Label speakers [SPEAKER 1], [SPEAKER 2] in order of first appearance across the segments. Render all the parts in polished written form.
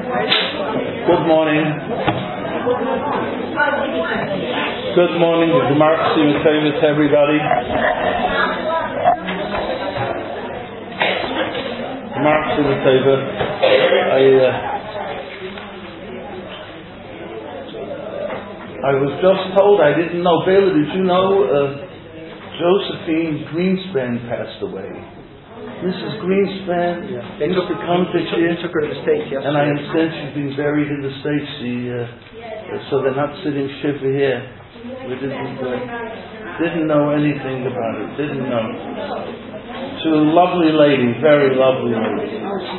[SPEAKER 1] Good morning. Good morning. The Gemara Chassidus to everybody. Gemara Chassidus. I was just told, I didn't know. Bela, did you know Josephine Greenspan passed away? Mrs. Greenspan used to come to here,
[SPEAKER 2] took her to the States yesterday.
[SPEAKER 1] And I understand she's been buried in the States. So they're not sitting shiva here. We didn't know anything about it. Didn't know. She was a lovely lady, very lovely lady.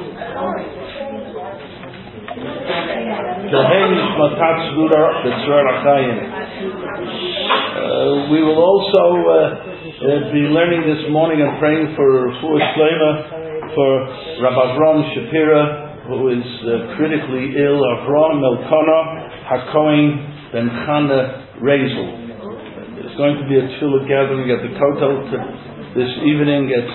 [SPEAKER 1] We will also be learning this morning and praying for Refuah Shlema for Rabbi Avram Shapira, who is critically ill. Avram Elkana HaKohen Ben Chana Rezel. There's going to be a tefillah gathering at the Kotel this evening at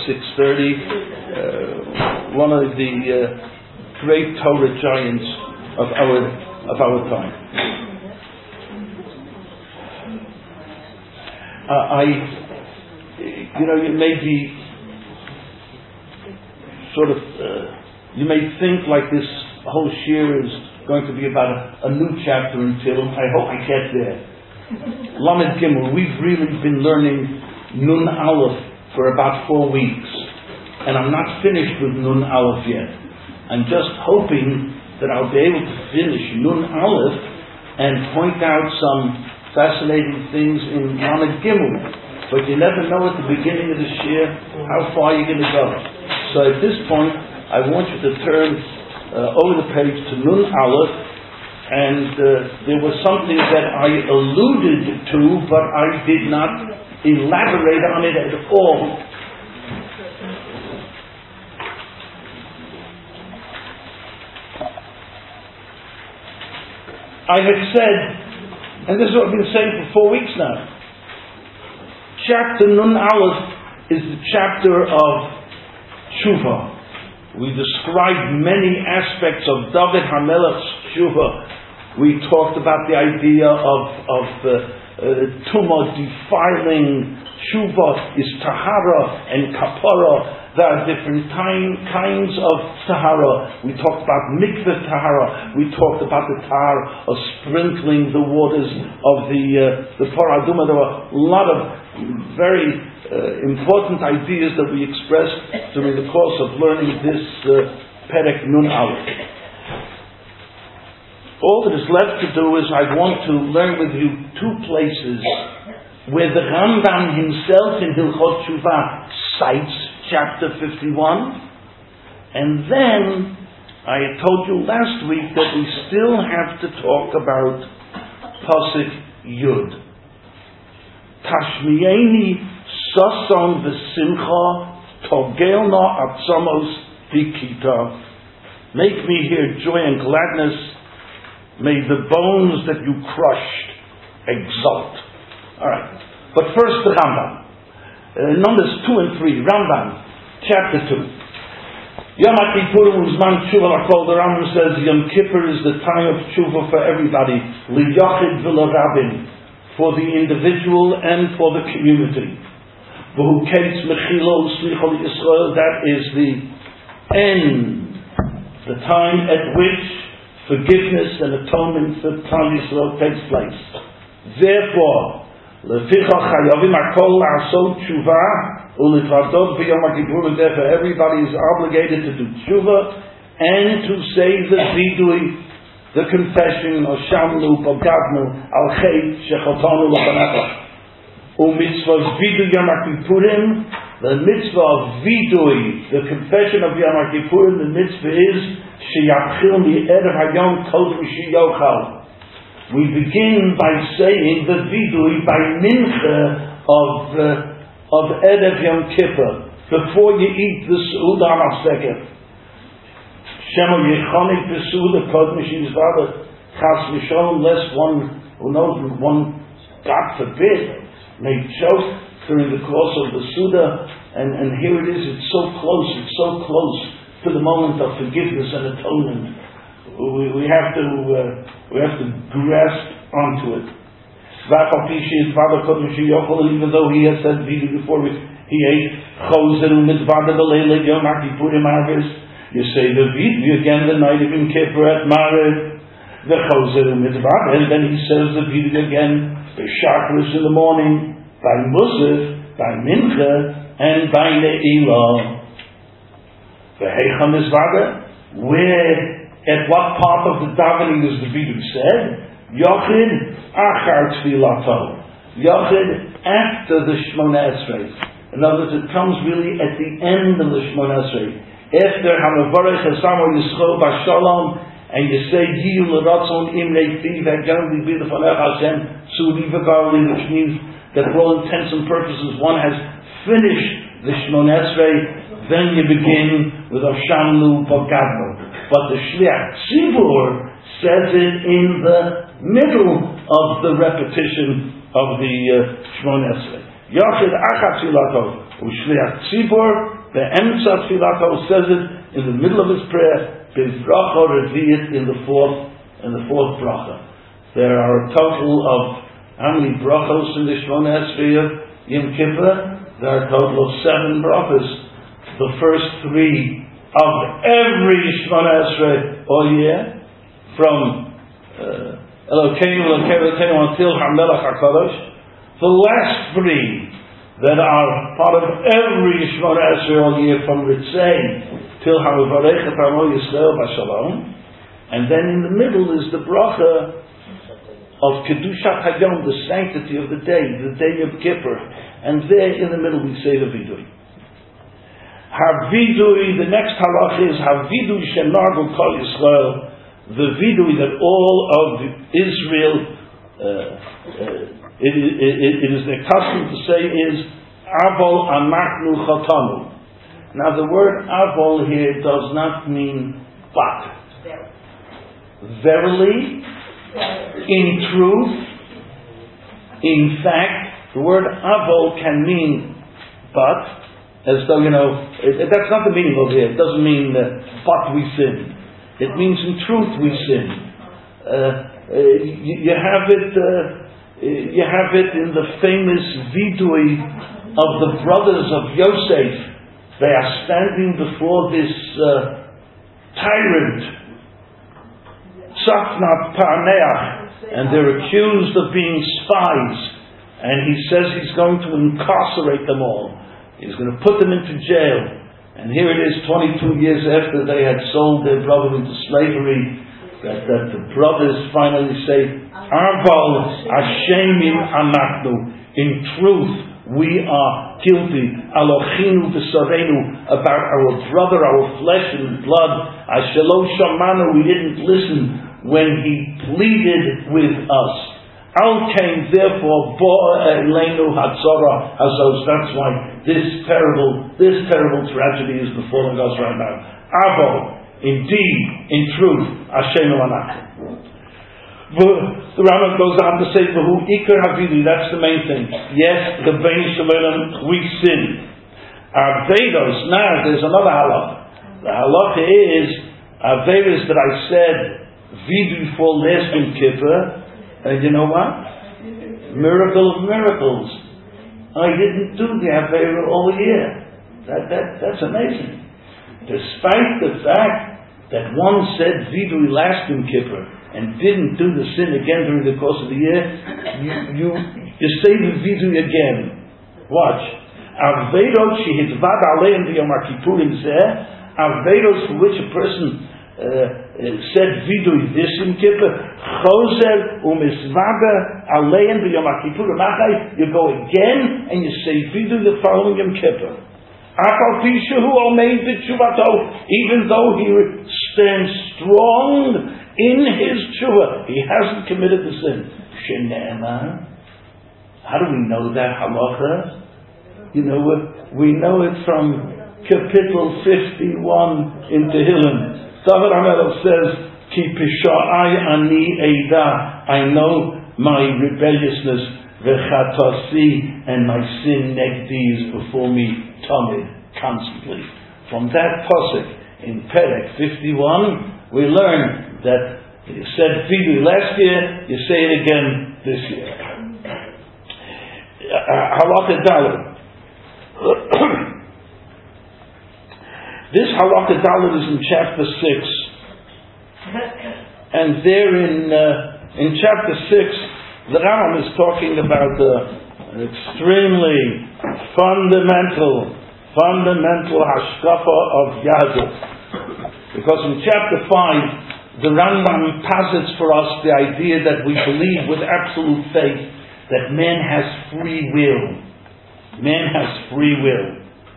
[SPEAKER 1] 6:30. One of the great Torah giants of our time. You may be sort of, you may think like this whole shir is going to be about a new chapter in Tehillim. I hope I get there. Lamed Gimel, we've really been learning Nun Aleph for about 4 weeks, and I'm not finished with Nun Aleph yet. I'm just hoping that I'll be able to finish Nun Aleph and point out some fascinating things in Lamed Gimel. But you never know at the beginning of the shir how far you're going to go. So at this point, I want you to turn over the page to Nun Aleph, and there was something that I alluded to, but I did not elaborate on it at all. I had said, and this is what I've been saying for 4 weeks now, chapter Nun Aleph is the chapter of Tshuva. We described many aspects of David HaMelech's Tshuva. We talked about the idea of Tumah defiling. Tshuva is Tahara and Kapara. There are different kinds of Tahara. We talked about Mikveh Tahara. We talked about the Tahara of sprinkling the waters of the Parah Adumah. There were a lot of very important ideas that we expressed during the course of learning this Perek Nun Aleph. All that is left to do is I want to learn with you 2 places where the Rambam himself in Hilchot Tshuva cites chapter 51, and then I had told you last week that we still have to talk about Pasuk Yud. Tashmieni sason v'simcha togelna atzamos dikita. Make me hear joy and gladness. May the bones that you crushed exult. Alright, but first the Rambam. Numbers 2 and 3, Rambam, chapter 2. Yom HaKippurim Uzman Tshuva L'Kol. The Rambam says Yom Kippur is the time of Tshuva for everybody, L'Yachid V'L'Rabin, for the individual and for the community. V'Hu Ketz Mechilo S'lichol Yisrael. That is the end, the time at which forgiveness and atonement for Klal Yisrael takes place. Therefore, Lefichach Chayavim Hakol La'asot Tshuva U'Litradot B'Yom HaKippurim. Therefore, everybody is obligated to do Tshuva and to say the Vidui, the confession, Oshamnu Pogadnu Al Chet Shechotanu L'Chanecha. U'Mitzvah Vidui Yom HaKippurim. The mitzvah of Vidui, the confession of Yom HaKippurim, the mitzvah is Sheyachil Mi'erev Hayom Kodem Sheyochal. We begin by saying the Vidui by Mincha of Erev Yom Kippur, before you eat the Seudah HaMafseket. Shemo Yechonik B'Seudah Kodem Sheyizvadah Chas V'Sholom, lest one, God forbid, may choke during the course of the Suda, and here it is, it's so close to the moment of forgiveness and atonement. we have to grasp onto it. Even though he had said vidu before he ate choser u'mitzvada b'leila yom ha'kippurim harvest, you say the vidu again the night of Yom Kippur at Maariv, the choser u'mitzvada, and then he says the vidu again the shachris in the morning, by Musaf, by Mincha, and by Ne'ilah. The heicha mitzvada, where, at what part of the davening is the vidu said? Yochid achar tfilato. Yochid after the Shmona Esrei. In other words, it comes really at the end of the Shmona Esrei. After Hamavarech Esamo Yisro Bashalom, and you say Yiyu L'Ratzon Imrei Fi V'Gam L'Bid L'Fanech Hashem Tzuri V'Garli, which means that for all intents and purposes one has finished the Shmona Esrei. Then you begin with Oshamnu Bogadnu. But the Shliach Tzibur says it in the middle of the repetition of the Shmona Esrei. Yochid Achat Tfilato U'Shliach Tzibur Be'emtza Tfilato says it in the middle of his prayer. B'Bracha Reviyit in the fourth bracha. There are a total of how many brachos in the Shmona Esrei of Yom Kippur? There are a total of 7 brachos. The first 3 of every Shmona Esrei all year, from Elokeinu until HaMelech HaKadosh. The last 3 that are part of every Shmona Esrei all year, from Ritzei till HaMevarech et Amo Yisrael B'Shalom. And then in the middle is the bracha of Kedushat Hayom, the sanctity of the day of Kippur. And there in the middle we say the Vidui. Havidui, the next halach is Havidui Shenargu Kol Yisrael, the Vidui that all of Israel, it is their custom to say is Avol Anachnu Chatanu. Now the word Avol here does not mean but. Verily, in truth, in fact, the word Avol can mean but. As though, that's not the meaning over here. It doesn't mean but we sin. It means in truth we sin. You have it in the famous vidui of the brothers of Yosef. They are standing before this tyrant, Tzafnat Parneach, and they're accused of being spies. And he says he's going to incarcerate them all. He's going to put them into jail. And here it is 22 years after they had sold their brother into slavery, that the brothers finally say, Arval Ashemim Anachnu. In truth, we are guilty. Alochinu v'sarenu, about our brother, our flesh and blood. Ashelo Shamanu, we didn't listen when he pleaded with us. Al came therefore Elenu Hatzara Hazos. That's why this terrible tragedy is befalling us right now. Avo, indeed, in truth, Hashem Anachnu. The Rambam goes on to say, "V'hu Iker Havili." That's the main thing. Yes, the Bein Shalom, we sin. Avedos. Now there's another halacha. The halacha is Avedos that I said vidu for last Yom Kippur. And you know what? Miracle of miracles. I didn't do the Aveira all year. That's amazing. Despite the fact that one said Vidui last Yom Kippur and didn't do the sin again during the course of the year, you say the Vidui again. Watch. Aveirot shehitvad aleim b'yom HaKippurim zeh, Aveirot for which a person said vidui this Yom Kippur, choser u'misvada aleim b'yom HaKippurim achai, you go again and you say vidui the following Yom Kippur. Afal pi shehu omeid b'tshuvato, even though he stands strong in his tshuva, he hasn't committed the sin. Shene'emar. How do we know that halacha? You know what? We know it from Kapitel 51 in Tehillim. David HaMelech says, Ki pisha'ai ani eida, I know my rebelliousness, v'chatasi, and my sin negdi is before me, tamid, constantly. From that pasuk in Perek 51, we learn that you said Vidu last year, you say it again this year. Halakha Dalet. This Halakha Dalet is in chapter 6. And there in chapter 6, the Rambam is talking about an extremely fundamental hashkafa of Yahadut. Because in chapter 5, the Rambam posits for us the idea that we believe with absolute faith that man has free will. Man has free will.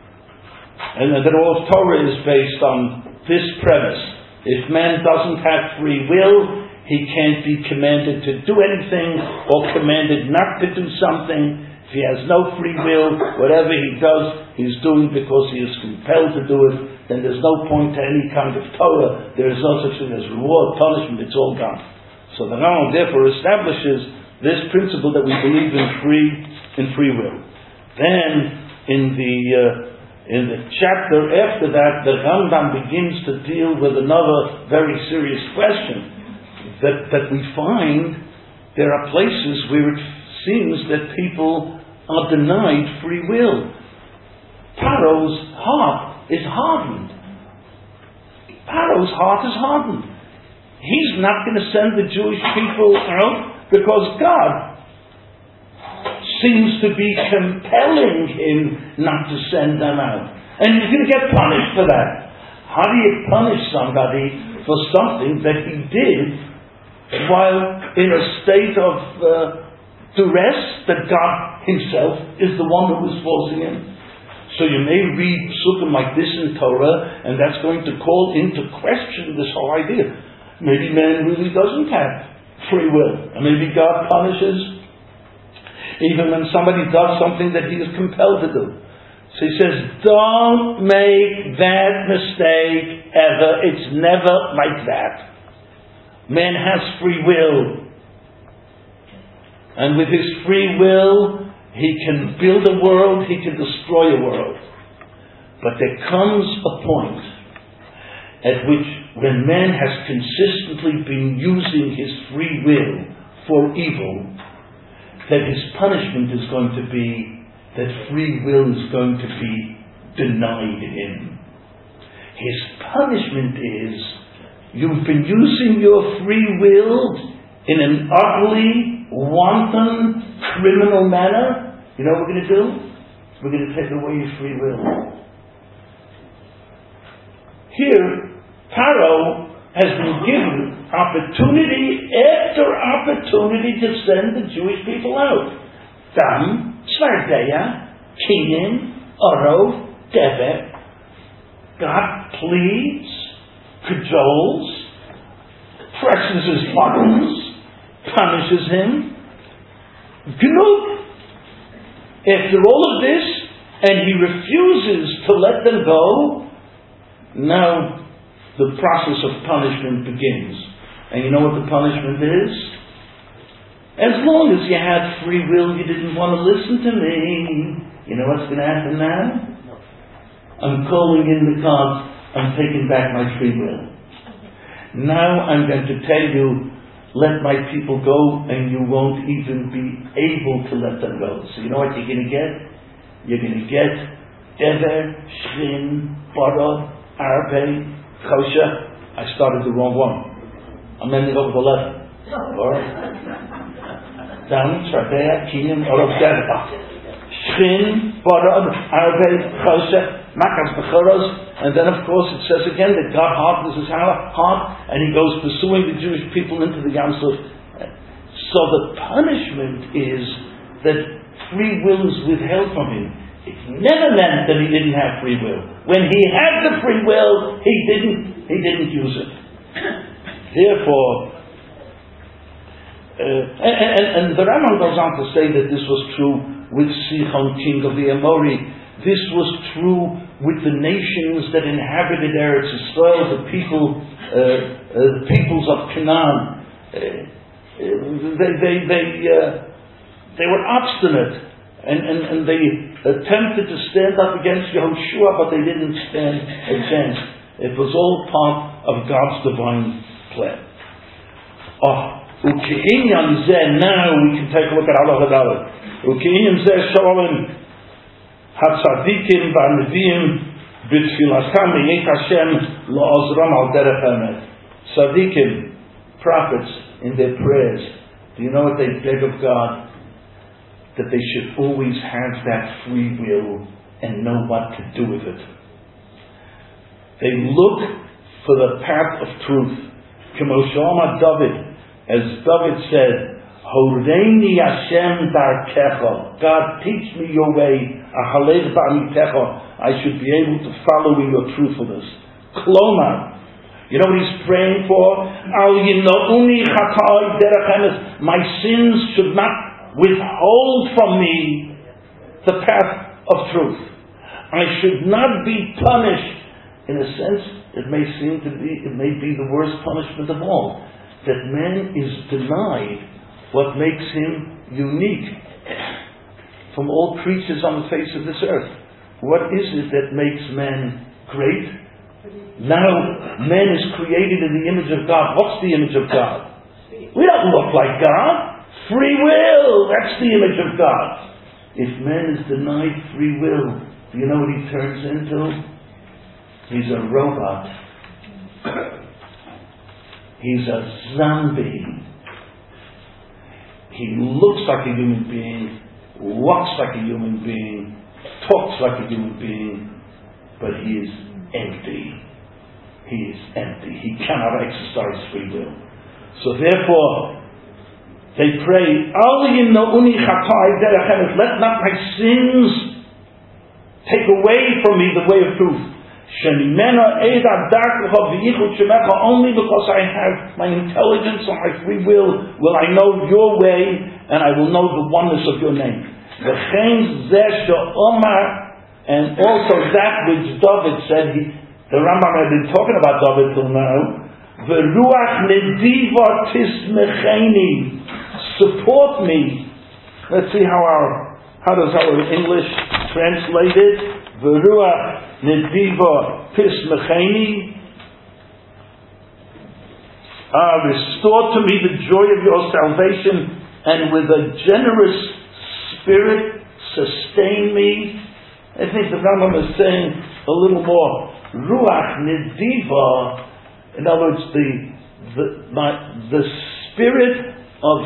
[SPEAKER 1] And that all of Torah is based on this premise. If man doesn't have free will, he can't be commanded to do anything or commanded not to do something. If he has no free will, whatever he does, he's doing because he is compelled to do it. Then there's no point to any kind of Torah. There is no such thing as reward, punishment, it's all gone. So the Rambam therefore establishes this principle that we believe in free will. Then in the chapter after that, the Rambam begins to deal with another very serious question. That we find there are places where it seems that people are denied free will. Paro's heart is hardened. Paro's heart is hardened. He's not going to send the Jewish people out because God seems to be compelling him not to send them out. And he's going to get punished for that. How do you punish somebody for something that he did while in a state of duress that God himself is the one who is forcing him? So you may read psukim like this in Torah, and that's going to call into question this whole idea. Maybe man really doesn't have free will, and maybe God punishes even when somebody does something that he is compelled to do. So he says, don't make that mistake ever. It's never like that. Man has free will. And with his free will, he can build a world, he can destroy a world. But there comes a point at which, when man has consistently been using his free will for evil, that his punishment is going to be that free will is going to be denied him. His punishment is, you've been using your free will in an ugly, wanton, criminal manner. You know what we're going to do? We're going to take away your free will. Here, Paro has been given opportunity after opportunity to send the Jewish people out. Dam, Svardeya, Kenan, Orov, Dever. God pleads, cajoles, presses his buttons, punishes him. Gnub. After all of this, and he refuses to let them go, now the process of punishment begins. And you know what the punishment is? As long as you had free will, you didn't want to listen to me. You know what's going to happen now? I'm calling in the cards. I'm taking back my free will. Now I'm going to tell you, let my people go, and you won't even be able to let them go. So you know what you're going to get? You're going to get Ever, Shrin, Barod, Arbe, Kosher. I started the wrong one. I'm ending up with 11. Alright? Down, Shardea, Kenan, Orov, Dever. Shrin, Barod, Arbe, Kosher, Makas, Bechoros. And then, of course, it says again that God hardens his heart, and he goes pursuing the Jewish people into the Yam Suf. So the punishment is that free will is withheld from him. It never meant that he didn't have free will. When he had the free will, he didn't use it. Therefore, and the Rambam goes on to say that this was true with Sichon, king of the Amori. This was true with the nations that inhabited Eretz Yisrael, the peoples of Canaan. They were obstinate, and they attempted to stand up against Yehoshua, but they didn't stand a chance. It was all part of God's divine plan. Uke'inyan zeh, now we can take a look at Halacha Dalet. Uke'inyan zeh shalom hatzadikim v'anevim b'tfilastam v'yet Hashem la'ozram al derech hamet. Tzadikim, prophets, in their prayers, do you know what they beg of God? That they should always have that free will and know what to do with it. They look for the path of truth. K'moshe David, as David said, Horeini Hashem darkecha. God, teach me your way. Ahalech ba'amitecha. I should be able to follow in your truthfulness. Klomar. You know what he's praying for? Al yinouni chatai derech emes. My sins should not withhold from me the path of truth. I should not be punished. In a sense, it may be the worst punishment of all. That man is denied what makes him unique from all creatures on the face of this earth. What is it that makes man great? Now, man is created in the image of God. What's the image of God? We don't look like God. Free will, that's the image of God. If man is denied free will, do you know what he turns into? He's a robot. He's a zombie. He looks like a human being, walks like a human being, talks like a human being, but he is empty. He is empty. He cannot exercise free will. So therefore, they pray, let not my sins take away from me the way of truth. Only because I have my intelligence and my free will I know your way and I will know the oneness of your name. And also that which David said, the Rambam had been talking about David till now. Support me. Let's see how does our English translate it? Veruach Nediva Pismecheni. Restore to me the joy of your salvation, and with a generous spirit sustain me. I think the Rambam is saying a little more. Ruach Nediva, in other words, the spirit of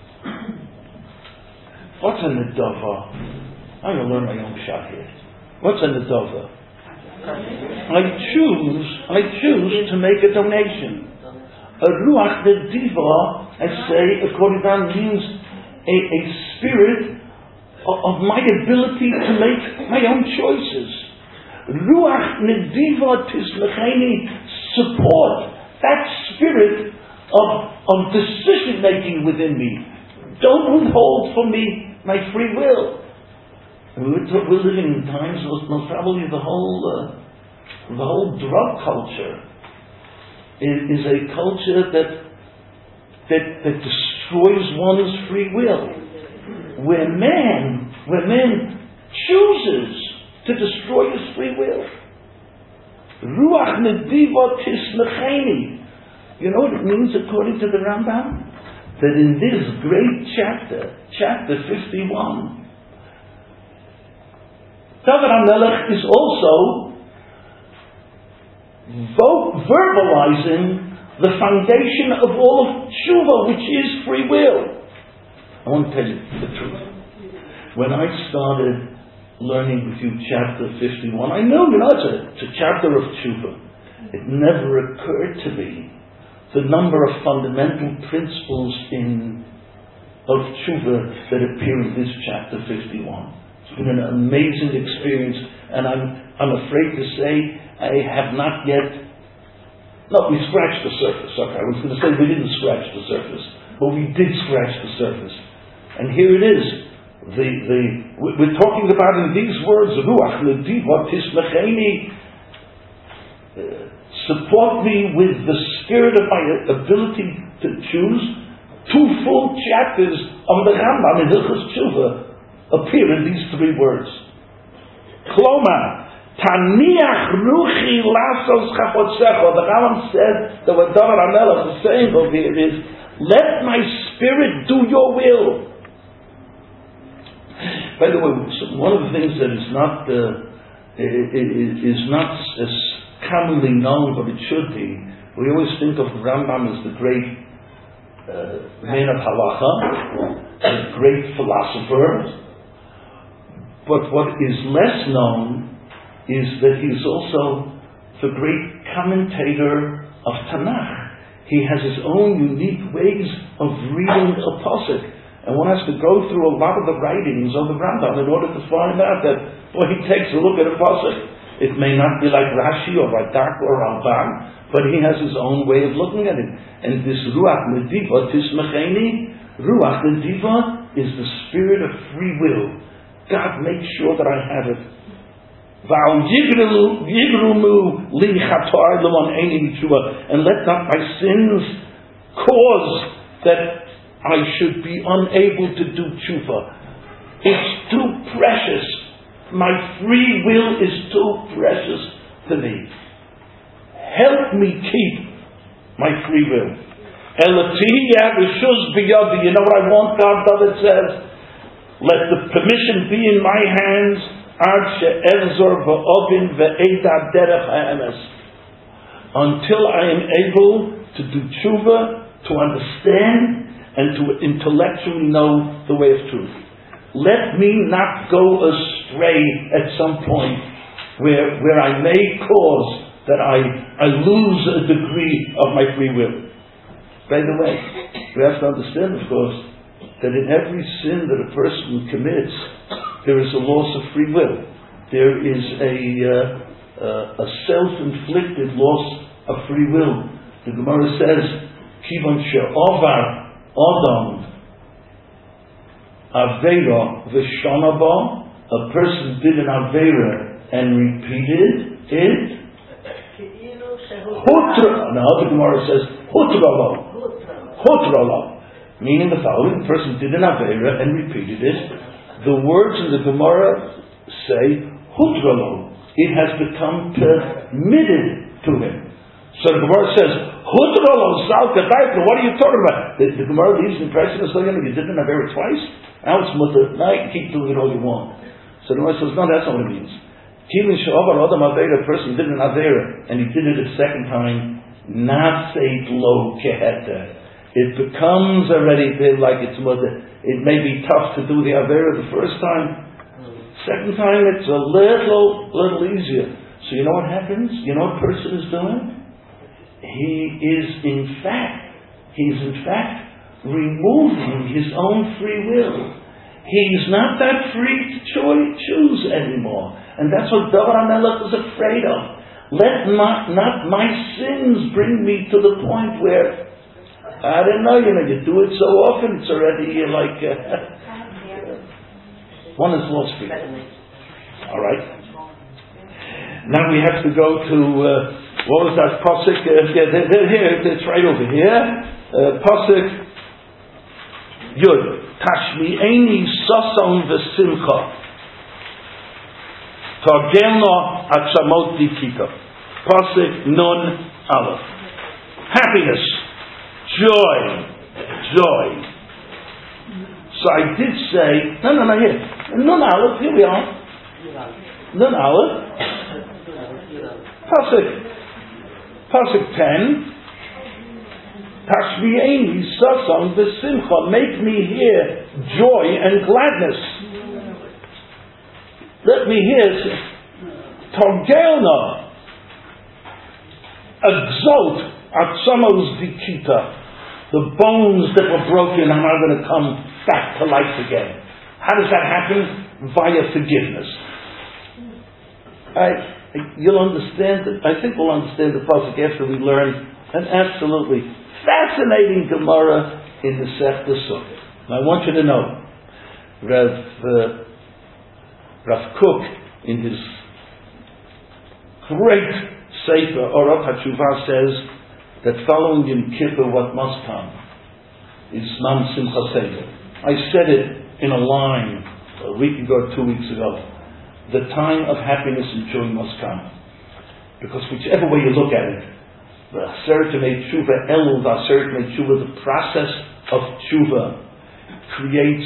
[SPEAKER 1] what's a Nedava? I'm going to learn my own shot here. What's a Nedava? I choose to make a donation. A Ruach Nediva, I say, according to that, means a spirit of my ability to make my own choices. Ruach Nediva Tismecheni, support that spirit of decision making within me. Don't withhold from me my free will. We're living in times most probably the whole drug culture is a culture that destroys one's free will. Where man chooses to destroy his free will. Ruach Nediva Tismecheni. You know what it means according to the Rambam? That in this great chapter 51, David HaMelech is also verbalizing the foundation of all of tshuva, which is free will. I want to tell you the truth. When I started learning with you chapter 51, I know, it's a chapter of tshuva. It never occurred to me the number of fundamental principles of tshuva that appear in this chapter 51. It's been an amazing experience, and I'm afraid to say I have not yet. No, we scratched the surface. Okay, I was going to say we didn't scratch the surface, but we did scratch the surface. And here it is. We're talking about in these words, Ruach Nediva Tismecheni. Support me with the spirit of my ability to choose. 2 full chapters of the Rambam in Hilchos Tshuva appear in these 3 words. Kloma, Taniach Ruchi Lasos Chafotzecho. The Rambam said that what David HaMelech is saying over here is, Let my spirit do your will. By the way, one of the things that is not as commonly known, but it should be, we always think of Rambam as the great man of halacha, a great philosopher. But what is less known is that he is also the great commentator of Tanakh. He has his own unique ways of reading a pasuk, and one has to go through a lot of the writings of the Rambam in order to find out that, well, he takes a look at a pasuk. It may not be like Rashi or Radak or Ramban, but he has his own way of looking at it. And this Ruach Nediva Tismacheni, Ruach Nediva is the spirit of free will. God makes sure that I have it. And let not my sins cause that I should be unable to do tshuva. It's too precious. My free will is too precious to me. Help me keep my free will. You know what I want, God? David says, let the permission be in my hands until I am able to do tshuva, to understand, and to intellectually know the way of truth. Let me not go astray at some point where I may cause that I lose a degree of my free will. By the way, we have to understand, of course, that in every sin that a person commits, there is a loss of free will. There is a self-inflicted loss of free will. The Gemara says, Kivon she'ovar Adam Aveira v'shonaba, a person did an Aveira and repeated it. Hutra. Now the Gemara says Hutrala. Meaning the following: the person did an Aveira and repeated it. The words in the Gemara say Hutralo. It has become permitted to him. So the Gemara says Hutralo Zalka Daika. What are you talking about? The Gemara leaves the impression of saying you did an Aveira twice. Now it's mutter. Now you can keep doing it all you want. So the Gemara says no, that's not what it means. Kivin she'ovar Adam Aveira, a person did an Aveira and he did it a second time. Naseit lo keheta. It becomes already like it's mutter. It may be tough to do the Aveira the first time. Second time it's a little easier. So you know what happens? You know what a person is doing? He's in fact removing his own free will. He's not that free to choose anymore. And that's what David HaMelech was afraid of. Let not my sins bring me to the point where I don't know, you do it so often, it's already like one is lost for you. Alright. Now we have to go to what was that pasuk? Here, it's right over here. Pasuk Yud. Tashmi'eni sason v'simcha. Targelna atzamot dikita. Pasuk Nun Aleph. Happiness. Joy. So I did say, no, here. Nun Aleph, here we are. Nun Aleph. Pasuk 10. Tashmi'eni sason v'simcha. Make me hear joy and gladness. Let me hear Torgelna. Exalt atzamos dikita. The bones that were broken are now going to come back to life again. How does that happen? Via forgiveness. You'll understand it. I think we'll understand the pasuk after we learn an absolutely fascinating Gemara in the Sefta Sukkah. And I want you to know, Rav Kook, in his great Sefer Orach HaTshuvah, says that following Yom Kippur, what must come is Mam Simcha Seder. I said it in a line a week ago or 2 weeks ago. The time of happiness and joy must come. Because whichever way you look at it, the Aseret Tshuva, Elul, the Aseret Tshuva, the process of Tshuva creates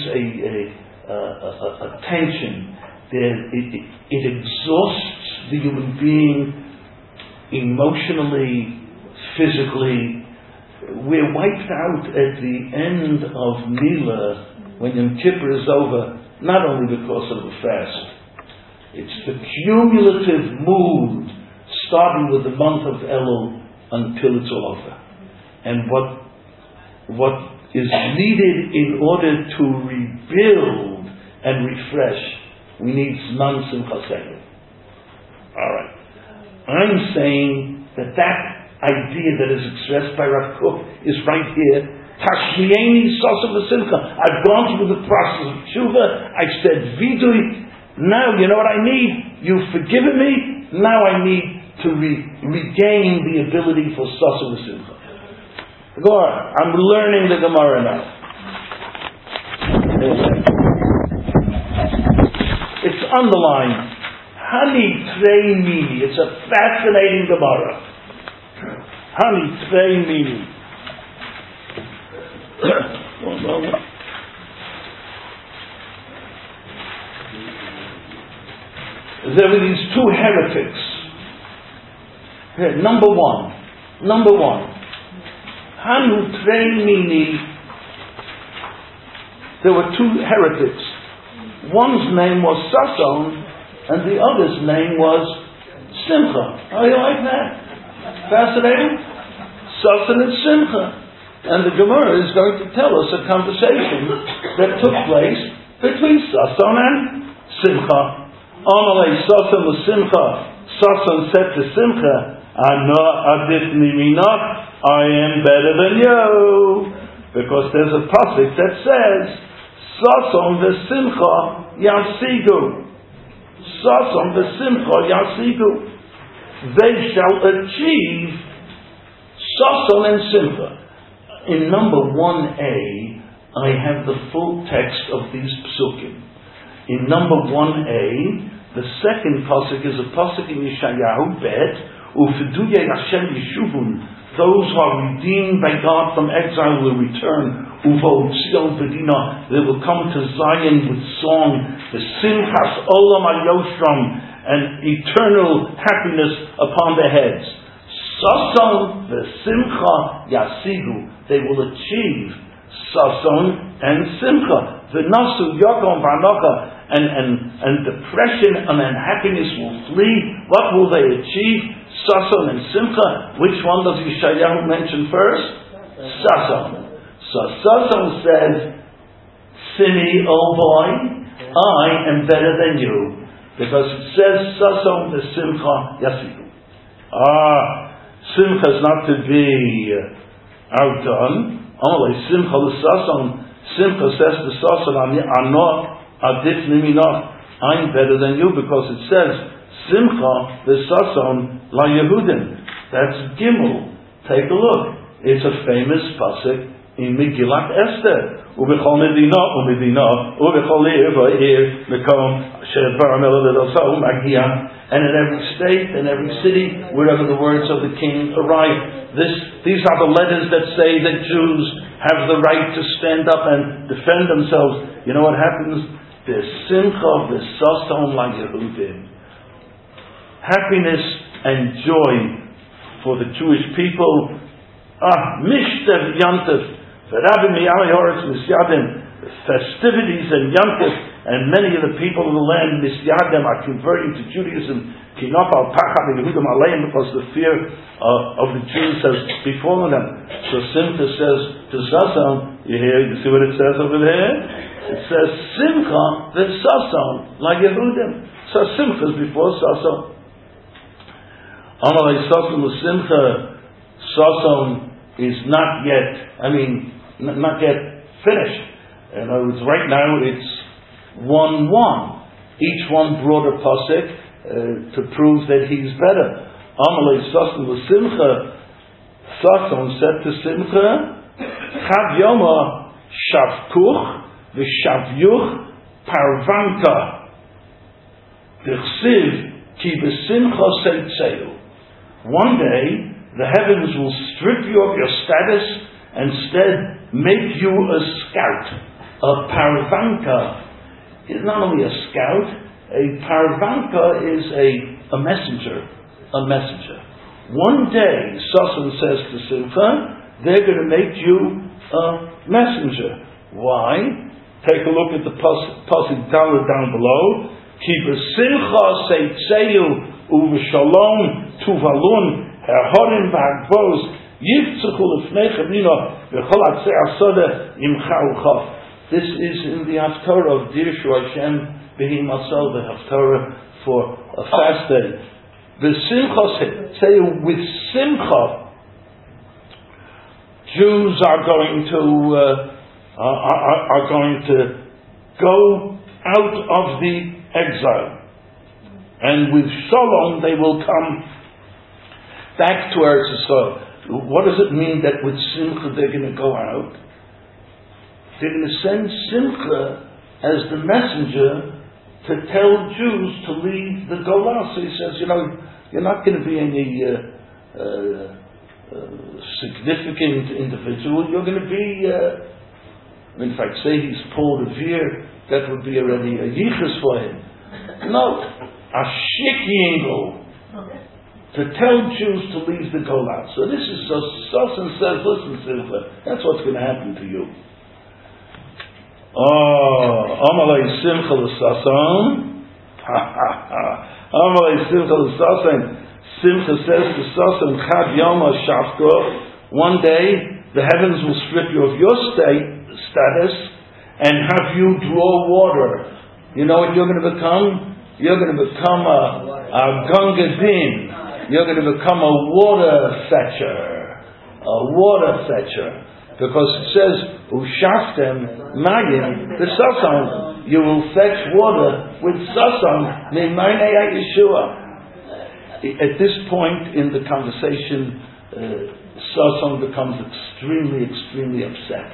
[SPEAKER 1] a tension. It exhausts the human being emotionally, physically. We're wiped out at the end of Mila when Yom Kippur is over, not only because of the fast. It's the cumulative mood, starting with the month of Elul until it's all over. And what is needed in order to rebuild and refresh, we need Zman Simchas Elul. Alright. I'm saying that idea that is expressed by Rav Kook is right here. Tashmieni Sosa V'Simcha. I've gone through the process of Tshuva. I've said Vidui. Now, you know what I need? You've forgiven me. Now I need to regain the ability for Sosa V'Simcha. Gemara. I'm learning the Gemara now. It's underlined. Hani Trei Mini. It's a fascinating Gemara. Hani Trei Mini. One moment. There were these two heretics. Here, number one. Hanu Trei Mini. There were two heretics. One's name was Sason, and the other's name was Simcha. How do you like that? Fascinating? Sason and Simcha. And the Gemara is going to tell us a conversation that took place between Sason and Simcha. Amalei Sason was Simcha. Sason said to Simcha, Ana adifni minach, I am better than you. Because there's a pasuk that says, Sason v'Simcha yasigu. Sason v'Simcha yasigu. They shall achieve Sason and Simcha. In number 1a, I have the full text of these psukim. In number 1a, the second pasuk is a pasuk in Yeshayahu Bet, Ufiduye Hashem Yeshuvun. Those who are redeemed by God from exile will return. Uvo Tzion Bedina. They will come to Zion with song. The Simchas Olam Al Yoshram, and eternal happiness upon their heads. Sason the Simcha Yasigu. They will achieve Sason and Simcha. The Nasu Yakom Vanocha, and depression and unhappiness will flee. What will they achieve? Sason and Simcha. Which one does Yeshayahu mention first? Sason. So Sason says, Simi, oh boy, I am better than you. Because it says Sason the Simcha Yasigu. Simcha is not to be outdone. Only Simcha l'Sason. Simcha says to Sason, I'm better than you, because it says Simcha l'Sason la Yehudim. That's Gimel. Take a look. It's a famous pasuk in Megillat Esther. Ubechol medina, ubechol le'ir mekom asher baramel v'dosau magia. And in every state, in every city, wherever the words of the king arrive, these are the letters that say that Jews have the right to stand up and defend themselves. You know what happens? There's simcha, there's sason la Yehudim. Happiness and joy for the Jewish people. Mishtav Yantav, Rabbi Miyamei Horetz Misyadim, festivities and Yantav, and many of the people of the land, Misyadim, are converting to Judaism, Kinaf al Pachad Yehudim Aleim, because the fear of the Jews has befallen them. So Simcha says to Sason, you see what it says over there? It says Simcha the Sason like Yehudim. So Simcha is before Sason. Amalei Sason l'Simcha. Sason is not yet finished. In other words, right now it's 1-1. Each one brought a pasuk to prove that he's better. Amalei Sason l'Simcha. Sason said to Simcha, Chav Yoma Shavkuch v'Shavyuch Parvanka D'chsiv ki b'Simcha seitzeu. One day the heavens will strip you of your status, and instead make you a scout, a parvanka. It's not only a scout, a parvanka is a messenger, One day, Sasan says to Simcha, they're going to make you a messenger. Why? Take a look at the pasuk down below. Ki b'simcha seitzeu u'v'shalom tuvalun herhorim v'hagvos yiftzuchu l'fnechem nino v'chol atzei asoda yimchau chaf. This is in the Haftarah of Dirshu Hashem B'hi Masal, the Haftarah for a fast day. B'simcha seitzeu, with simcha, Jews are going to go out of the exile, and with shalom they will come back to Eretz Yisrael. What does it mean that with simcha they're going to go out? They're going to send Simcha as the messenger to tell Jews to leave the Golah. So he says, you're not going to be any significant individual. You're going to be, in fact, say he's Paul Revere, that would be already a yichus for him. No, a shikingel to tell Jews to leave the Golah. So this is Sasan says, listen, Simcha, that's what's going to happen to you. Amalei Simcha l'Sasan. Amalei Simcha l'Sasan. Simcha says to Sasan, Chad Yoma Shavko, one day the heavens will strip you of your status and have you draw water. You know what you're going to become? You're going to become a Gangadin. You're going to become a water fetcher. Because it says, Ushaftem Mayim B'Sasan, you will fetch water with Sasan Neimainei Yeshua. At this point in the conversation, Sasan becomes extremely upset.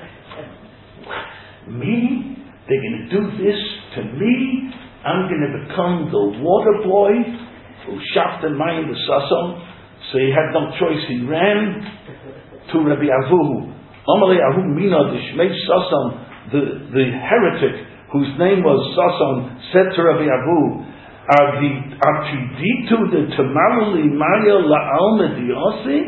[SPEAKER 1] Me? They're going to do this to me? I'm going to become the water boy? Ushaftem Mayim B'Sasan. So he had no choice. He ran to Rabbi Avuhu. Amalei Ahu Mina Dishmei Sasan, the heretic whose name was Sasan, said to Rabbi Ahu, Atiditu de Tamaruli Maya La'alma Diosi?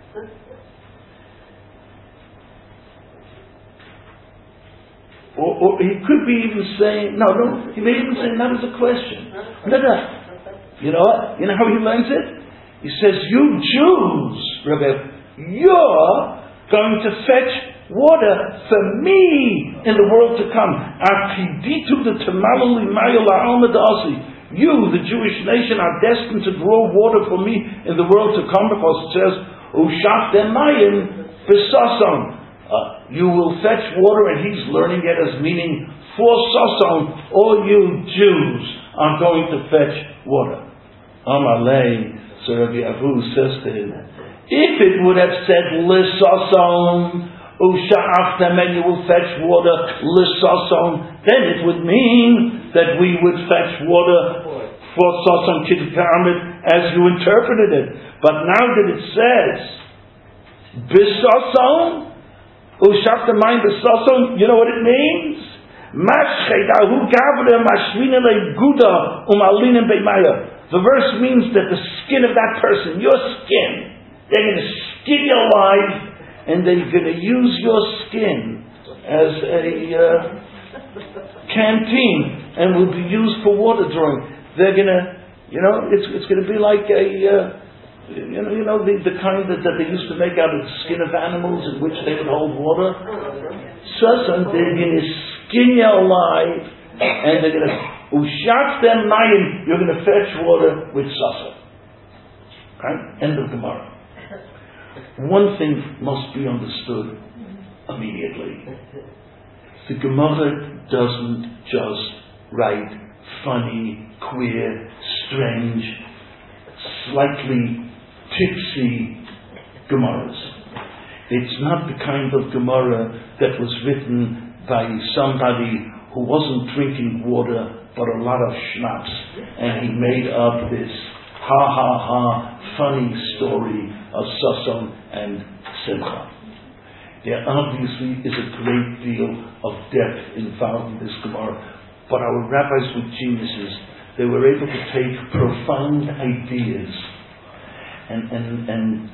[SPEAKER 1] Or he could be even saying, he may even say that as a question. No. You know what? You know how he learns it? He says, you Jews, Rabbi, you're going to fetch water for me in the world to come. You, the Jewish nation, are destined to grow water for me in the world to come, because it says, you will fetch water, and he's learning it as meaning for Sasan, all you Jews are going to fetch water. Amalei, so Rabbi Avu says to him, if it would have said Lissason, Usha'aftem, and you will fetch water Lissason, then it would mean that we would fetch water for Sasan Kid Karmid as you interpreted it. But now that it says Bissason, Usha'aftem Mayim Bissason, you know what it means? The verse means that the skin of that person, your skin, they're going to skin you alive, and they're going to use your skin as a canteen, and will be used for water drawing. They're going to, it's going to be like a, the kind that they used to make out of the skin of animals in which they would hold water. Sasan, they're going to skin you alive, and they're going to, Ushaftem Mayim, you're going to fetch water with Sasan. Right? End of Gemara. One thing must be understood immediately. The Gemara doesn't just write funny, queer, strange, slightly tipsy Gemaras. It's not the kind of Gemara that was written by somebody who wasn't drinking water but a lot of schnapps, and he made up this funny story of Sason and Simcha. There obviously is a great deal of depth involved in this Gemara, but our rabbis were geniuses. They were able to take profound ideas and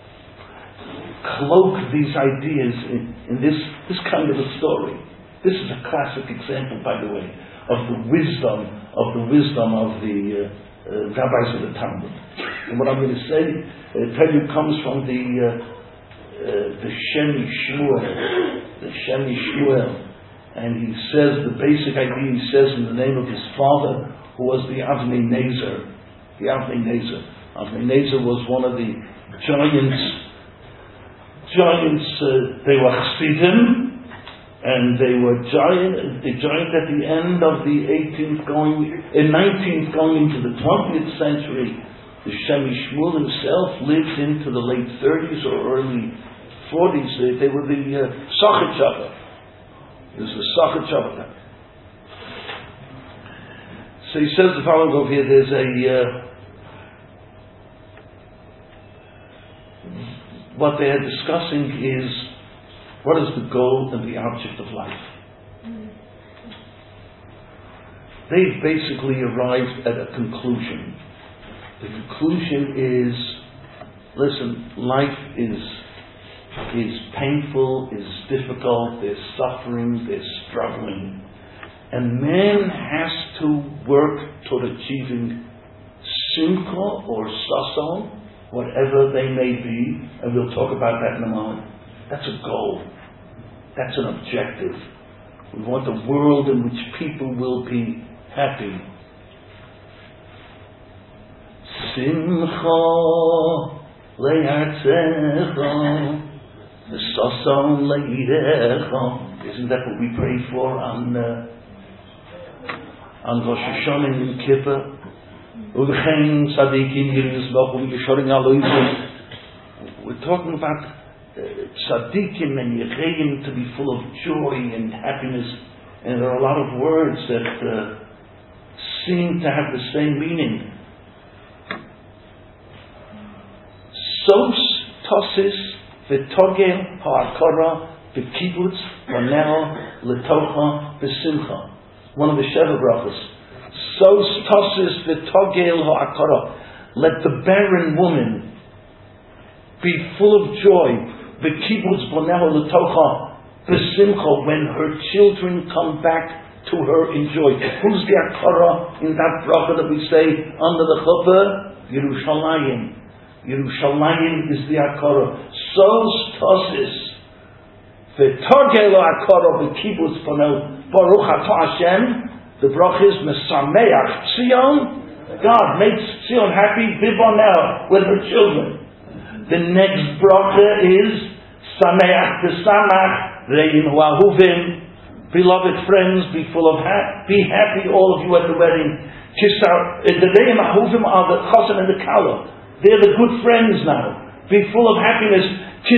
[SPEAKER 1] cloak these ideas in this kind of a story. This is a classic example, by the way, of the wisdom of the rabbis of the Talmud. And what I'm going to tell you comes from the Shemi Shmuel, and he says the basic idea. He says in the name of his father, who was the Avnei Nezer. The Avnei Nezer. Avnei Nezer was one of the giants. They were Chassidim. And they were the giant at the end of the 19th going into the 20th century. The Shemi Shmuel himself lived into the late 30s or early 40s. They were the Sachet. There's the Sachet Shabbat. So he says the following over here. There's what they are discussing is, what is the goal and the object of life? They've basically arrived at a conclusion. The conclusion is, listen, life is painful, is difficult, there's suffering, there's struggling. And man has to work toward achieving simcha or sason, whatever they may be, and we'll talk about that in a moment. That's a goal. That's an objective. We want a world in which people will be happy. Simcha le'artzecha v'sason le'irecha. Isn't that what we pray for on Rosh Hashanah and Kippur? U'v'chein tzadikim yiruzbach u'yishoring aloyzim. We're talking about tzaddikim and yereim to be full of joy and happiness, and there are a lot of words that seem to have the same meaning. Sos tosis v'togel ha'akara v'kibbutz v'neo l'tocha v'simcha. One of the Sheva brachos. Sos tosis v'togel ha'akara. Let the barren woman be full of joy. The kibbutz boneho l'tocha b'simcha, when her children come back to her in joy. Who's the akara in that bracha that we say under the chuppah? Yerushalayim. Yerushalayim is the akara. Sos tosis v'togel akara v'kibbutz boneho baruch atah Hashem. The bracha is mesameach Tzion. God makes Tzion happy b'boneho, with her children. The next bracha is Sameach B'Samach Re'im Hu'ahuvim. Beloved friends, be happy, all of you at the wedding. The Re'im Hu'ahuvim are the Chosan and the Kala. They're the good friends now. Be full of happiness.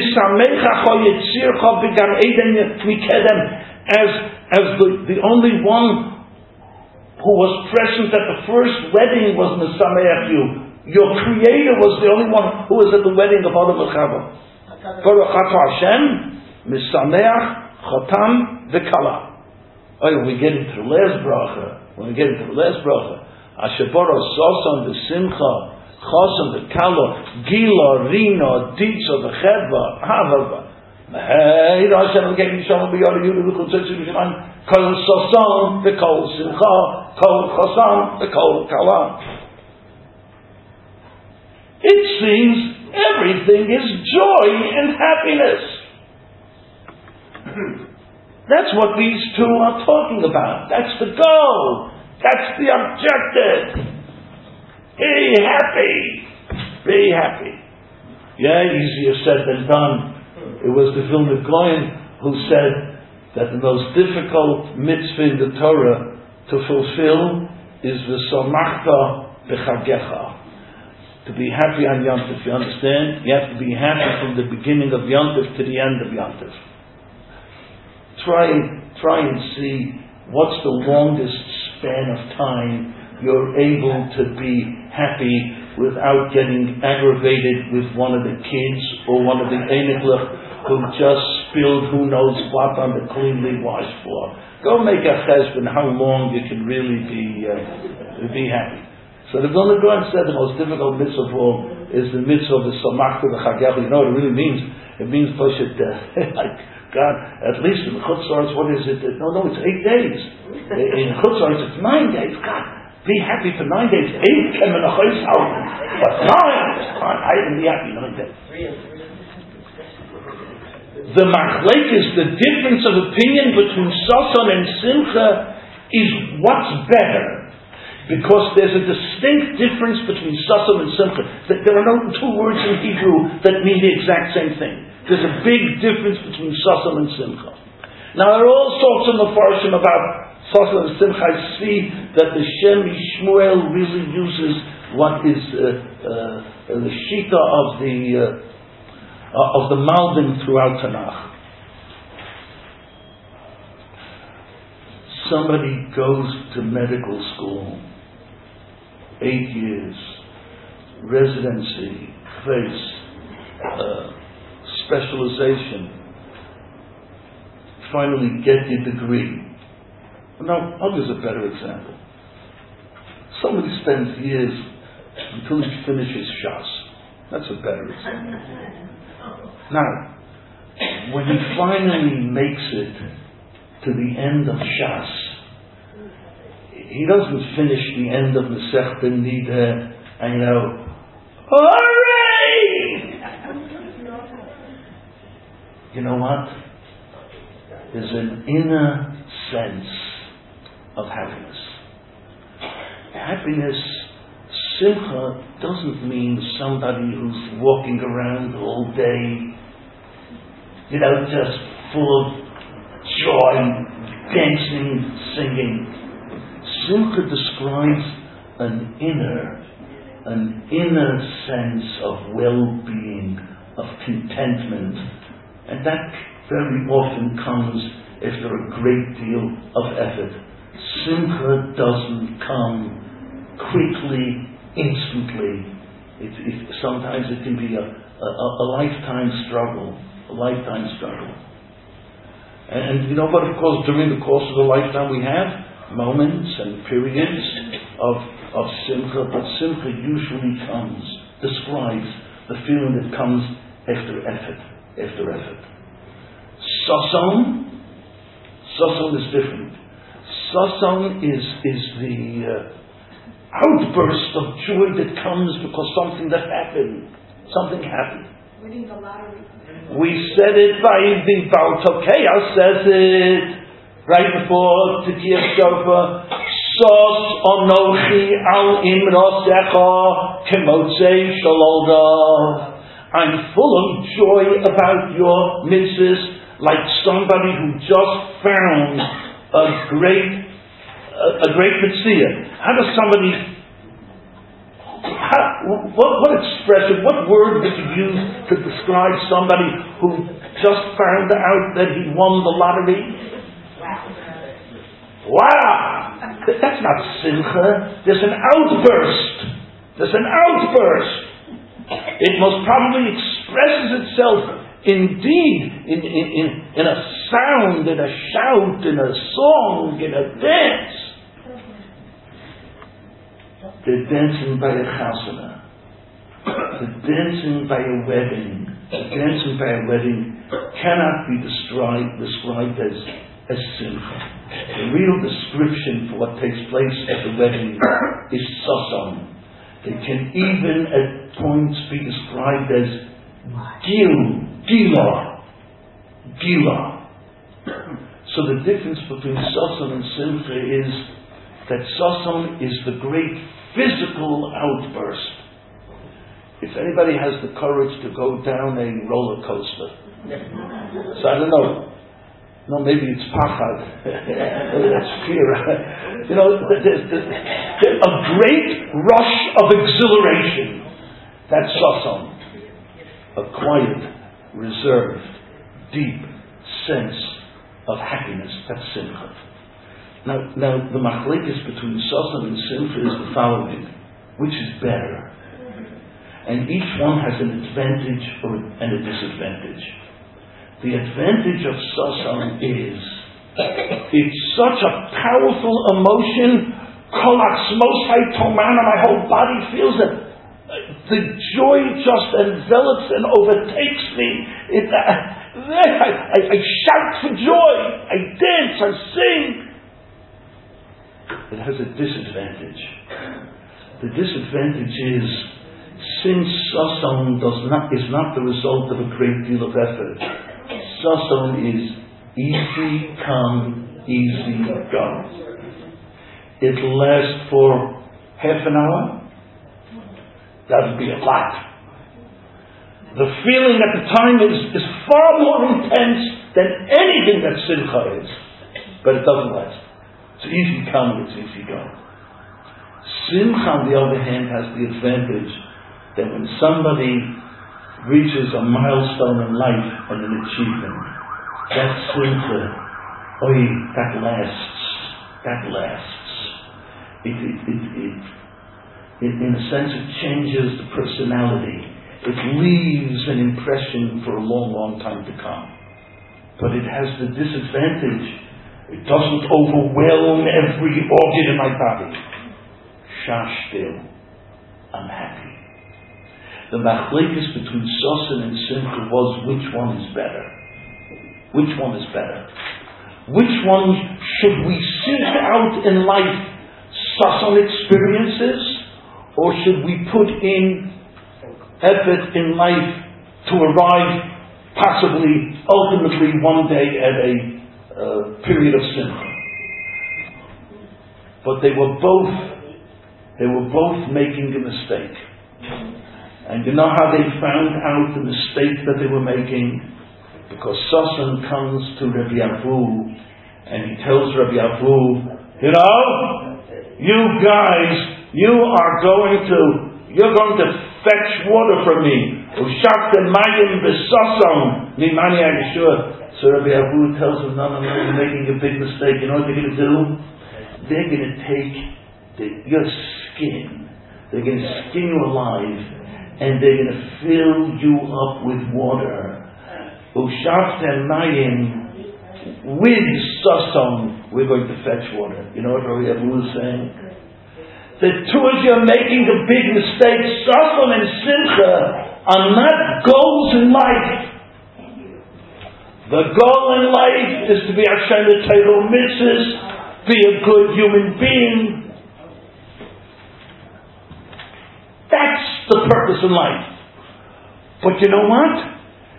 [SPEAKER 1] As the only one who was present at the first wedding was Mesameach you. Your Creator was the only one who was at the wedding of Adam and Chava. Baruch atah Hashem, Misameach, Chotam, V'Kala. Oh, we get into the last bracha. Asher bara Sason v'Simcha, Chosan v'Kala, Gila, Rina, Ditza, v'Chedva, Havava. Hey, Hashem, again, Yishamu b'Yara Yudu v'Chutzetzu v'Shiman, Kol Sason v'Kol Simcha, Kol Chosan v'Kol Kala. It seems everything is joy and happiness. That's what these two are talking about. That's the goal. That's the objective. Be happy. Yeah, easier said than done. It was the Vilna Gaon who said that the most difficult mitzvah in the Torah to fulfill is the Somachta B'Chagecha. To be happy on Yom Tov, you understand? You have to be happy from the beginning of Yom Tov to the end of Yom Tov. Try and see what's the longest span of time you're able to be happy without getting aggravated with one of the kids or one of the Einiglach who just spilled who knows what on the cleanly washed floor. Go make a cheshbon how long you can really be happy. So the Vilna Gaon said the most difficult mitzvah of all is the mitzvah of the Samachta v'Chagecha. You know what it really means? It means like God, at least in Chutz La'aretz, what is it? No, it's 8 days. In Chutz La'aretz, it's 9 days. God, be happy for 9 days. 8 can be a choice out. But 9, I can be happy 9 days. The machlekes, the difference of opinion between Sason and Simcha is what's better. Because there's a distinct difference between Sason and Simcha. There are no two words in Hebrew that mean the exact same thing. There's a big difference between Sason and Simcha. Now there are all sorts of mafarshim about Sason and Simcha. I see that the Shem Yishmuel really uses what is the Shita of the Malbim throughout Tanakh. Somebody goes to medical school, 8 years, residency, specialization, finally get your degree. Now, I'll use a better example. Somebody spends years until he finishes Shas. That's a better example. Now, when he finally makes it to the end of Shas, he doesn't finish the end of Masechta Nida and hooray! You know what? There's an inner sense of happiness. Happiness, Simcha, doesn't mean somebody who's walking around all day, just full of joy, dancing, singing. Simcha describes an inner sense of well-being, of contentment, and that very often comes after a great deal of effort. Simcha doesn't come quickly, instantly. Sometimes it can be a lifetime struggle. And but of course, during the course of the lifetime we have moments and periods of Simcha, but Simcha usually describes the feeling that comes after effort. Sason is different. Sason is the outburst of joy that comes because something happened.
[SPEAKER 2] Winning the lottery.
[SPEAKER 1] We said it by the Baal Tokea says it right before Tikiyah Shofar. Sos onochi al imrosecha kemotzei shalolda. I'm full of joy about your mitzvahs, like somebody who just found a great mitzvah. How does somebody? What expression? What word would you use to describe somebody who just found out that he won the lottery? Wow! That's not simcha. There's an outburst. It most probably expresses itself indeed in a sound, in a shout, in a song, in a dance. The dancing by a chasana, the dancing by a wedding, cannot be described as simcha. The real description for what takes place at the wedding is sason. It can even at points be described as gila. So the difference between sason and simcha is that sason is the great physical outburst. If anybody has the courage to go down a roller coaster, so I don't know. No, maybe it's pachad. That's fear. There's a great rush of exhilaration. That's sason. A quiet, reserved, deep sense of happiness. That's simcha. Now the machlekes between sason and simcha is the following: which is better? And each one has an advantage and a disadvantage. The advantage of sasan is it's such a powerful emotion. My whole body feels it. The joy just envelops and overtakes me. I shout for joy. I dance. I sing. It has a disadvantage. The disadvantage is, since sasan is not the result of a great deal of effort, sasan is easy come, easy go. It lasts for half an hour. That would be a lot. The feeling at the time is far more intense than anything that simcha is. But it doesn't last. It's easy come, it's easy go. Simcha, on the other hand, has the advantage that when somebody reaches a milestone in life and an achievement, that simcha, that lasts. That lasts. It in a sense, it changes the personality. It leaves an impression for a long, long time to come. But it has the disadvantage. It doesn't overwhelm every organ in my body. Shah still, I'm happy. The machlekes between sasan and simcha was which one is better. Which one is better? Which one should we seek out in life? Sasan experiences, or should we put in effort in life to arrive possibly, ultimately, one day at a period of simcha? But they were both making a mistake. And you know how they found out the mistake that they were making? Because Sasan comes to Rabbi Avu and he tells Rabbi Avu, you guys, you're going to fetch water for me. So Rabbi Avu tells him, no, you're making a big mistake. You know what they're going to do? They're going to take your skin. They're going to skin you alive, and they're going to fill you up with water. With sasan, we're going to fetch water. You know what Rabbi Abu was saying? The two of you are making a big mistake. Sasan and simcha are not goals in life. The goal in life is to be Hashem Torah mitzvahs, be a good human being. That's the purpose in life. But you know what?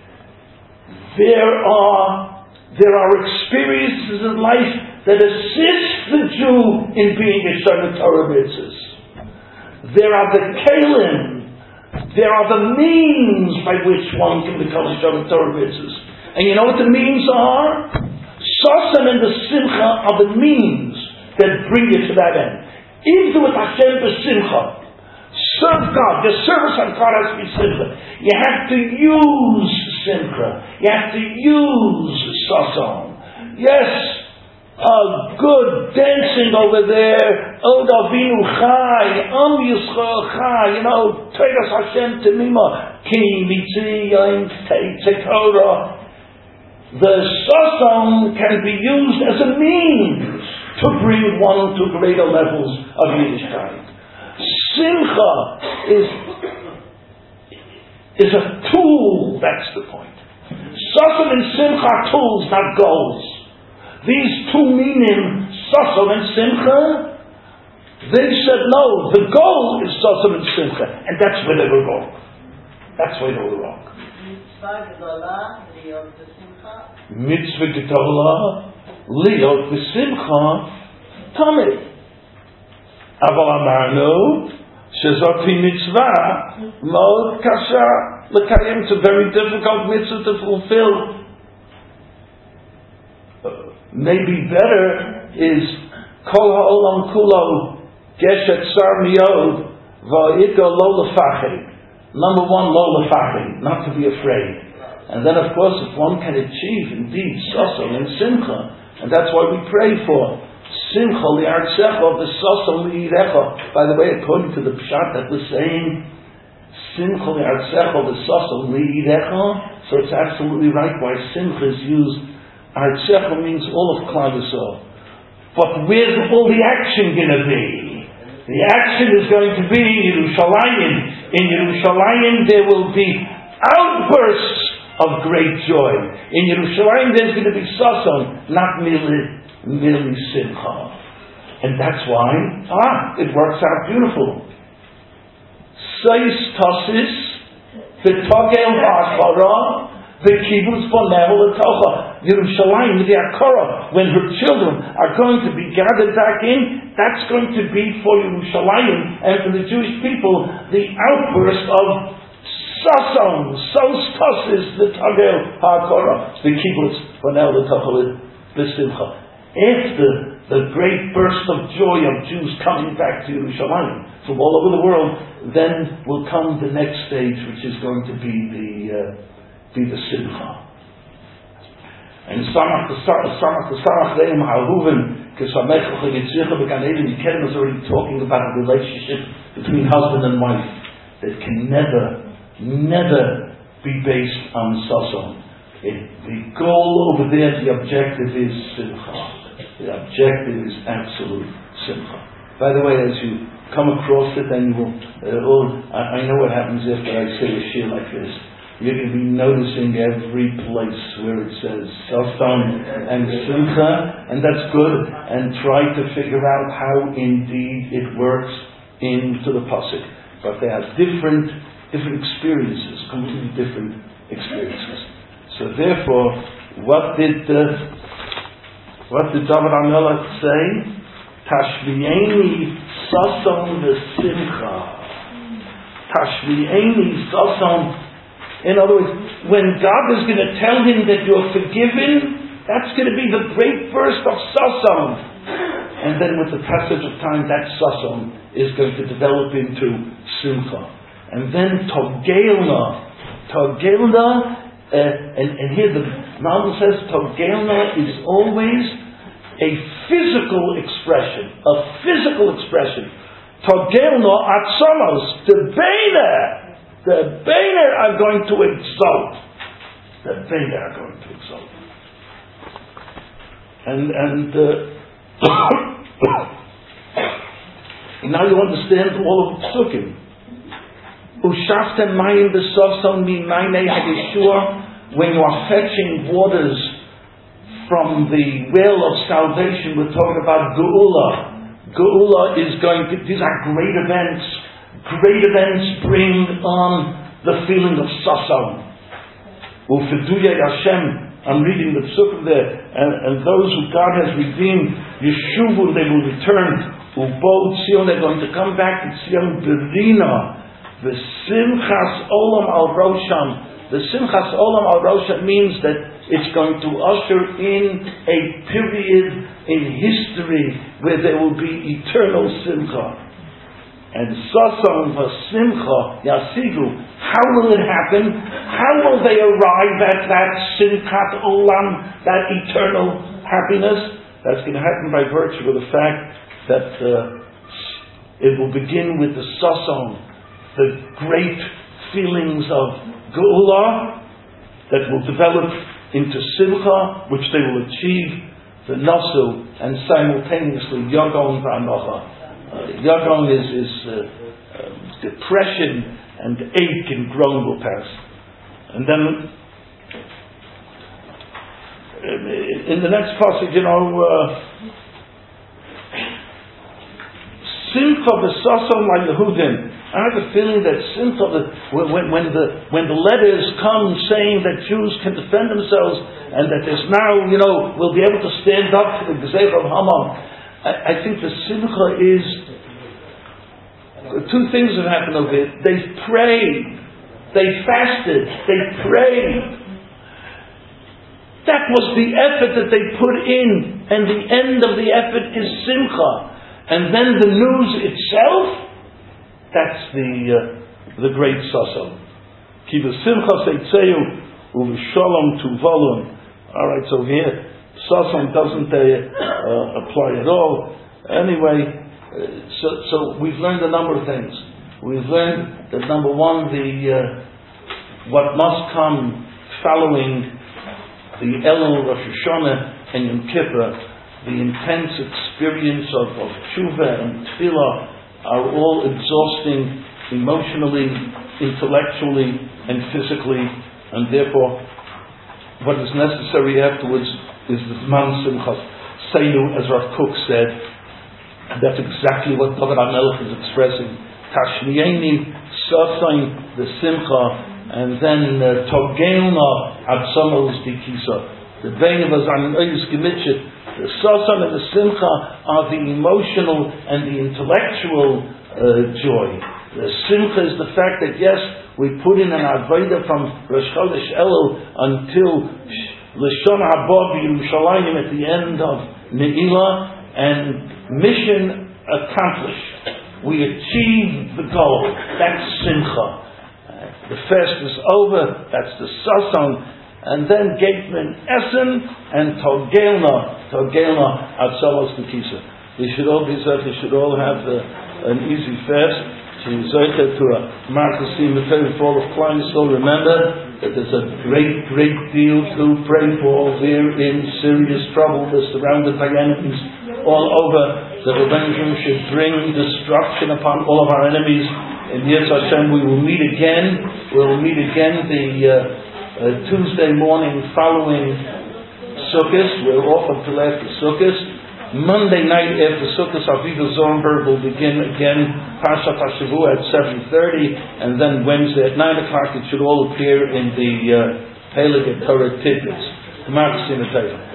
[SPEAKER 1] There are experiences in life that assist the Jew in being a Hashem Torah mitzvahs. There are the kelim. There are the means by which one can become a Hashem Torah mitzvahs. And you know what the means are? Sasan and the simcha are the means that bring you to that end. Even with Hashem b'simcha. Serve God. Your service on God has to be simcha. You have to use simcha. You have to use sasan. Yes, good dancing over there. Od Avinu Chai, Am Yisrael Chai. Teiras Hashem Temima, Ki Mitzi Yom Torah. The sasan can be used as a means to bring one to greater levels of Yiddishkeit. Simcha is a tool, that's the point. Sasan and simcha are tools, not goals. These two meaning, sasan and simcha, they said no, the goal is sasan and simcha, and that's where they were wrong. That's where they were wrong. Mitzvah gedola, liot b'simcha, tamid. Aval amarnu, shezoti mitzvah, mod kasha, l'kayim, it's a very difficult mitzvah to fulfill. Maybe better is kol ha'olam kulo, geshet sar miyod, va'ika lo lefachid. Number one, lo lefachid, not to be afraid. And then of course, if one can achieve indeed sasan and simcha, and that's why we pray for simcha li'artzecha v'sasan li'irecha. By the way, according to the pshat that we're saying, Simcha Artzecha v'Sason Li'irecha. So it's absolutely right why Simcha is used. Artzecha means all of Klal Yisrael. But where's all the action going to be? The action is going to be in Yerushalayim. In Yerushalayim there will be outbursts of great joy. In Yerushalayim there's going to be Sason, not merely Simcha. And that's why, it works out beautiful. Seis Tosis, V'togel Ha'achara, V'kibutz Boneh L'tocha. Yerushalayim, the Akara, when her children are going to be gathered back in, that's going to be for Yerushalayim and for the Jewish people the outburst of Sason, Sos Tosis, V'togel Ha'achara, V'kibutz Boneh L'tocha L'simcha. After the great burst of joy of Jews coming back to Yerushalayim from all over the world, then will come the next stage, which is going to be the Simcha. And Samach Reim Ha'aruven Kesamech L'Yitzricha B'Gan Eden. Yikerim is already talking about a relationship between husband and wife that can never be based on Sason. The goal over there, the objective is Simcha. The objective is absolute Simcha. By the way, as you come across it, then you will, I know what happens after I say a shir like this. You're going to be noticing every place where it says Sason and Simcha, and that's good, and try to figure out how indeed it works into the pasuk. But they have different experiences, completely different experiences. So therefore, what did David HaMelech say? Tashmi'eni Sason v'Simcha. Tashmi'eni Sason. In other words, when God is going to tell him that you're forgiven, that's going to be the great burst of Sason. And then with the passage of time, that Sason is going to develop into Simcha. And then Togelna, and here the Bible says Togelna is always a physical expression. Togelna atzamos, the Beiner are going to exalt. And now you understand all of the psukim. Ushaftem mayim b'sofson mimaynei ha'yeshua. When you are fetching waters from the well of salvation, we're talking about Geula. Geula is these are great events. Great events bring on the feeling of Sason. U'feduya Hashem, I'm reading the psukim there, and those who God has redeemed, Yeshuvu, they will return. U'bo Tzion, they're going to come back to Tzion Berina. The Simchas Olam Al Rosham. The Simchas Olam Al Rosham means that it's going to usher in a period in history where there will be eternal Simcha. And Sason v'Simcha Yasigu. How will it happen? How will they arrive at that Simchat Olam, that eternal happiness? That's going to happen by virtue of the fact that it will begin with the Sason, the great feelings of Geula that will develop into Simcha, which they will achieve the Nasu, and simultaneously Yagon v'Anocha. Yagon is depression and ache and groan will pass. And then in the next passage, Simcha v'Sason la'Yehudim. I have a feeling that Simcha, when the letters come saying that Jews can defend themselves and that there's now, we'll be able to stand up to the Gezeira of Haman, I think the Simcha is, two things have happened over here. They prayed, they fasted, they prayed. That was the effort that they put in, and the end of the effort is Simcha. And then the news itself, that's the great Sason. Ki v'simcha seitzeu u'v'shalom tuvalun. Alright, so here Sason doesn't apply at all. Anyway, so we've learned a number of things. we've learned that number one, what must come following the Elul, Rosh Hashanah, and Yom Kippur, the intense experience of tshuva and tefillah are all exhausting emotionally, intellectually, and physically, and therefore what is necessary afterwards is the Zman Simchas Seinu, as Rav Kook said, and that's exactly what David HaMelech is expressing. Tashmieni Sasain the Simcha, and then Togelna Absamos Dikisa. The Vein of Azan Oyus Gemitchit, the Sasan and the Simcha are the emotional and the intellectual joy. The Simcha is the fact that yes, we put in an Avodah from Rosh Chodesh Elul until Lashon Haba B'Yerushalayim at the end of Ne'ilah, and mission accomplished. We achieved the goal. That's Simcha. The fast is over. That's the Sasan. And then Gateman Essen and Togelna Atzalos Nikisa. We should all be set. We should all have an easy fast. To a Markusim for all of Klein Yisrael. Remember that there's a great deal to pray for. We're in serious trouble. We're surrounded by enemies all over. The Rebbeinu should bring destruction upon all of our enemies. In Yetz Hashem, we will meet again. We'll meet again the Tuesday morning following Sukkot. We're off until after Sukkot. Monday night after Sukkot, Aviva Zornberg will begin again Parshat HaShavua at 7:30, and then Wednesday at 9 o'clock. It should all appear in the Heilige Torah Tidbits.